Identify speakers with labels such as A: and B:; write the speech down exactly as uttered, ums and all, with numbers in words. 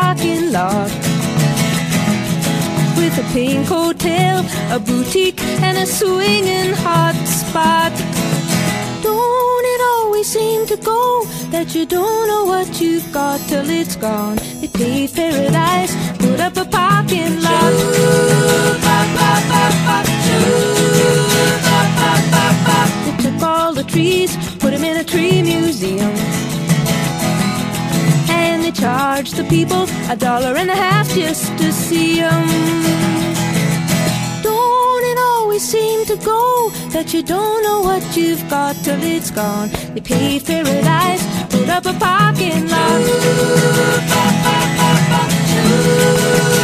A: parking lot with a pink hotel, a boutique, and a swinging hot spot. Don't it always seem to go that you don't know what you've got till it's gone? They paved paradise, put up a parking lot. They took all the trees, put them in a tree museum, and they charged the people a dollar and a half just to see them. Don't it always seem to go that you don't know what you've got till it's gone? They paved paradise, put up a parking lot.